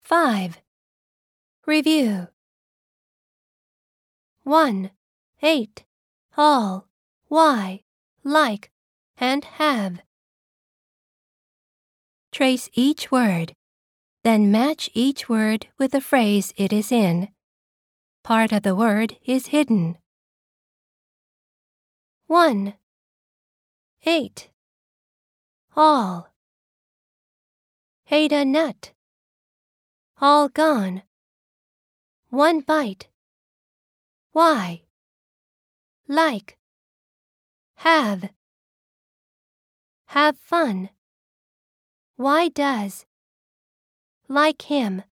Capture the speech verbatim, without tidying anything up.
five. Review. one. eight. All, why, like, and have. Trace each word, then match each word with the phrase it is in. Part of the word is hidden. one. eight. All. Ate a nut. All gone. One bite. Why? Like. Have. Have fun. Why does? Like him.